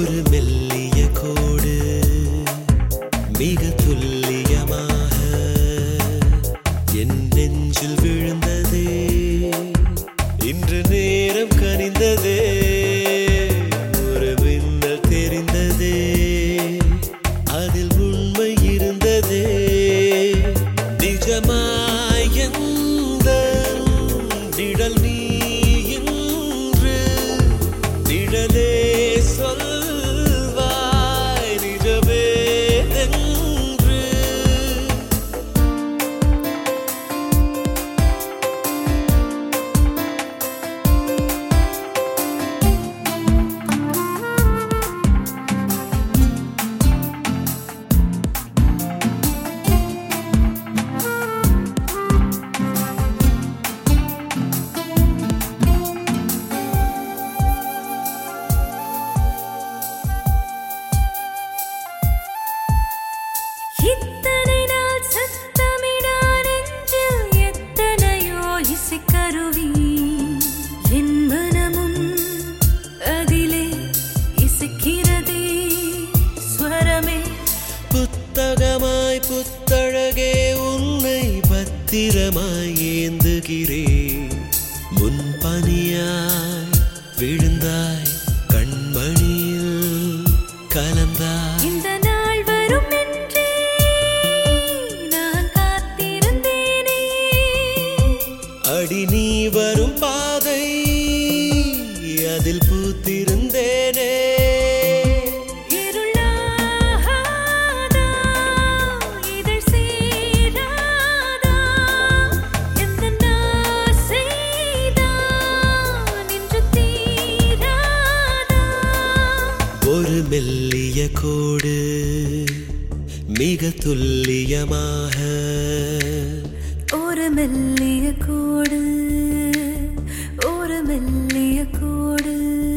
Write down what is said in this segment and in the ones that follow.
ஒரு மெல்லிய கோடு மிக துல்லியமாக என் நெஞ்சில் விழுந்ததே, இன்று நேரம் கனிந்ததே, ஒரு மின்னல் தெரிந்ததே, அதில் உண்மை இருந்ததே, நிஜமாய் எந்த நிழல் நீ இன்று நிழலே சொல்வாய் நிஜமே என்று. இத்தனை நாள் சத்தமிடா நெஞ்சில் எத்தனையோ இசைக்கருவி, என் மனமும் அதிலே இசைக்கிறதே ஸ்வரமே. புத்தகமாய் புத்தழகே உன்னை பத்திரமாய் ஏந்துகிறேன், முன்பனியாய் விழுந்தாய் கண்மணியில் கலந்தாய். இந்த நாள் வரும் என்றே நான் காத்திருந்தேனே, அடி நீ வரும் பாதை அதில் பூத்திருந்தேனே. இருளாகாதா இதழ் சேராதா எந்த ஆசைதான் இன்று தீராதா. ஒரு மெல்லிய கோடு மிக துல்லியமாக ஒரு மெல்லிய கோடு, ஒரு மெல்லிய கோடு.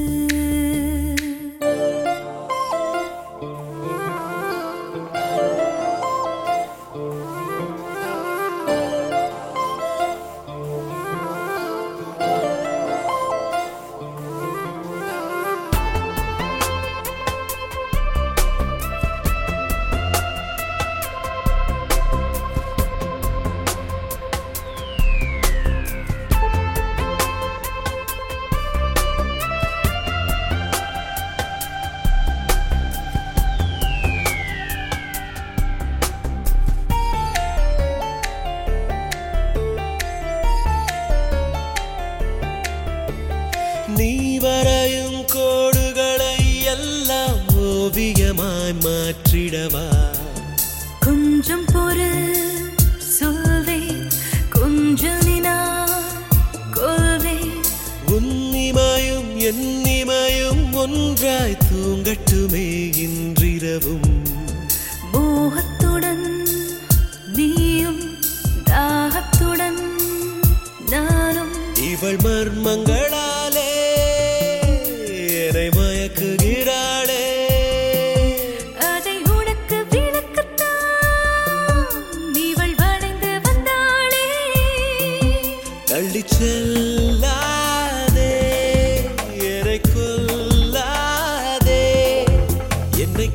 நீ வரையும் கோடுகளை எல்லாம் ஓவியமாய் மாற்றிடவா. கொஞ்சம் பொறு சொல்வேன், கொஞ்சம் நினா கொள்வேன். உன்னிமையும் என்னிமையும் ஒன்றாய் தூங்கட்டுமே இன்றிரவும். மோகத்துடன் நீயும் தாகத்துடன் நானும். இவள் மர்மங்களாலே என்னை மயக்குகிறாளே, அதை உனக்கு விளக்கத்தான் இவள் வளைந்து வந்தாளே. தள்ளிச் செல்லாதே, என்னை கொல்லாதே, என்னை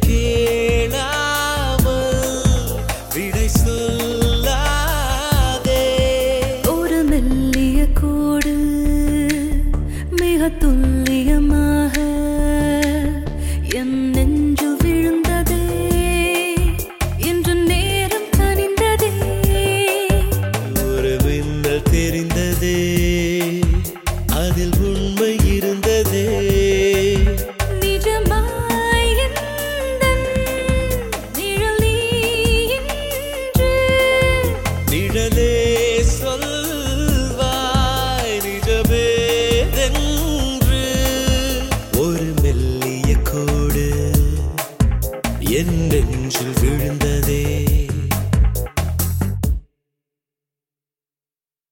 கேளாமல் விடை சொல்லாதே. ஒரு மெல்லிய கோடு மிக துல்லியமாக என் நெஞ்சில் விழுந்ததே, இன்று நேரம் கனிந்ததே, ஒரு மின்னல் தெரிந்ததே, அதில் உண்மை இருந்ததே.